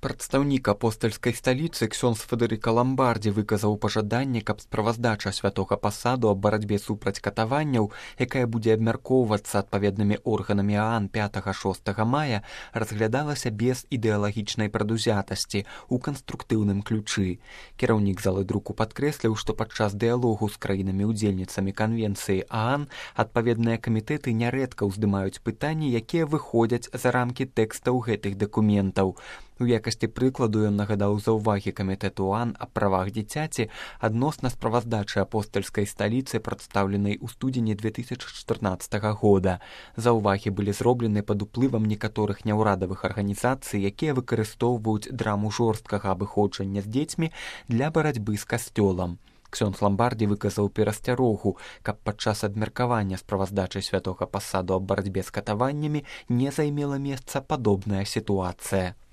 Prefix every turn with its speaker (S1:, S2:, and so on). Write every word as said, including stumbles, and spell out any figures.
S1: Прадстаўнік апостальскай сталіцы ксёндз Федэрыка Ламбардзі выказаў пажаданне, каб справаздача святога пасаду аб барацьбе супраць катаванняў, якая будзе абмяркоўвацца адпаведнымі органамі ААН пятага-шостага мая, разглядалася без ідэалагічнай прадузятасці ў канструктыўным ключы. Кіраўнік залы друку падкрэсліў, што падчас дыялогу з краінамі-удзельніцамі канвенцыі ААН адпаведныя камітэты нярэдка ўздымаюць пытанні, якія выходзяць за рамкі тэкстаў гэтых дакументаў. У якасці прыкладу ён нагадаў заўвагі камітэту ААН аб правах дзіцяці адносна справаздачы апостальскай сталіцы, прадстаўленай у студзені две тысячы чатырнаццатага года. Заўвагі былі зроблены пад уплывам некаторых няўрадавых арганізацый, якія выкарыстоўваюць драму жорсткага абыходжання з дзецьмі для барацьбы з касцёлам. Ксёндз Ламбардзі выказаў перасцярогу, каб падчас абмеркавання справаздачы святога пасаду аб барацьбе з катаваннямі не займела месца падобная сітуацыя.